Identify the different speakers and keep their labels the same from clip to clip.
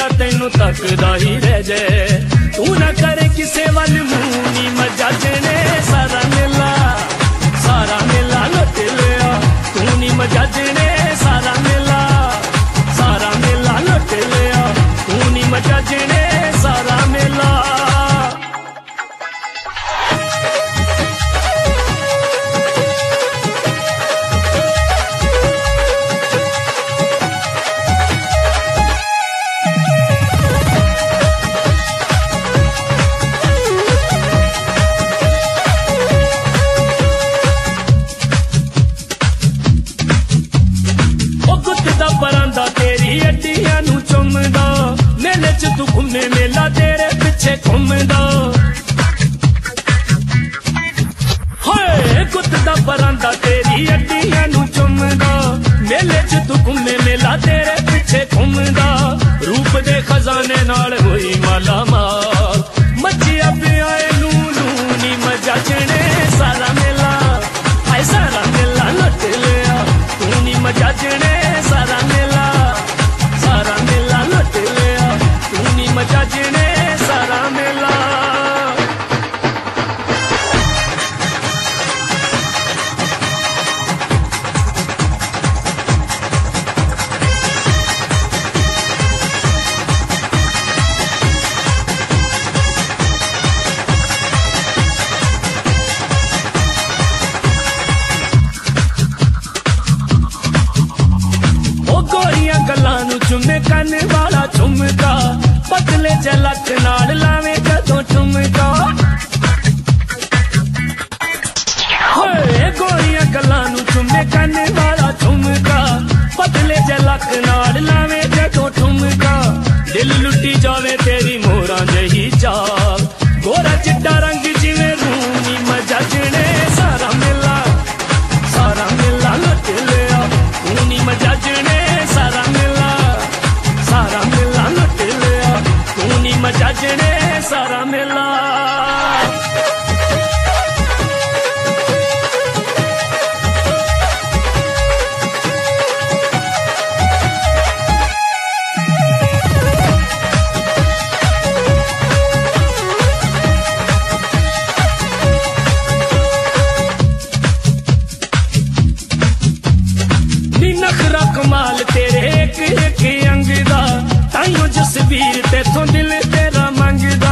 Speaker 1: जेड़ा तेनू तकदा ही रह जाए। तू ना करे किसे वल मुंह नी मजाजने सारा मेला लुट लिया। तू नी मजाजने सारा मेला लुट लिया। तू नी मजाजने सारा मेला। परांदा तेरी अड्डियां नू चुमदा, मेले च तू घूमे मेला तेरे पिछे घूमदा। हाय कुत्ता परांदा तेरी अड्डियां नू चुमदा, मेले च तू घूमे मेला तेरे पिछे घूमदा। रूप दे खजाने नाल होई माला माल, मचिया पिया नू नी मजाजने सारा मेला। हाय सारा मेला लुट लिया। तू नी मजाजने सारा मेला लुट लिया। तू नी मजाजने सारा मेला। गल्लां नू चुमे कन वाला झुमका, पतले झलक नाल लावे जदों ठुमका। होए गोरियां गल्लां नू चुमे कन वाला झुमका, पतले झलक नाल लावे जदों ठुमका। दिल लुटी जावे तेरी मोरां जही चाल, गोरा चिट्टा रंग जिवें रूनी मजाजने सारा मेला लुट लिया। तू नी मजाजने सारा मेला लुट लिया। तू नी मजाजने सारा मेला। नखरा कमाल तेरे एक एक अंग दा, ताइयों जसवीर तेथों दिल तेरा मंगदा।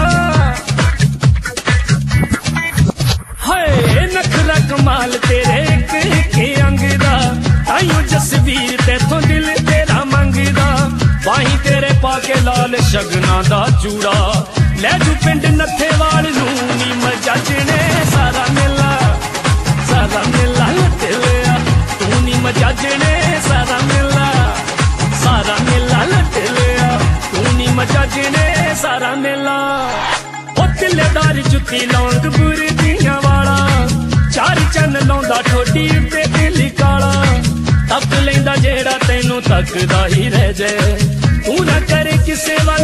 Speaker 1: हाय नखरा कमाल तेरे एक एक अंग दा, ताइयों जसवीर तेथों दिल तेरा मंगदा। बाही तेरे पाके लाल शगना दा चूड़ा, ले जू पिंड नत्थेवाल नू नी मजाजने सारा मेला लुट लिया। तू नी मजाजने सारा मेला लुट लिया। तू नी मजाजने सारा मेला। ओ तिल्लेदार जुत्ती लौंग बुरदियां वाला, चार चन्न लौंदा ठोडी उत्ते दिल काला। तक लैंदा जेड़ा तेनू तकदा ही रह जाए। तू ना करे किसे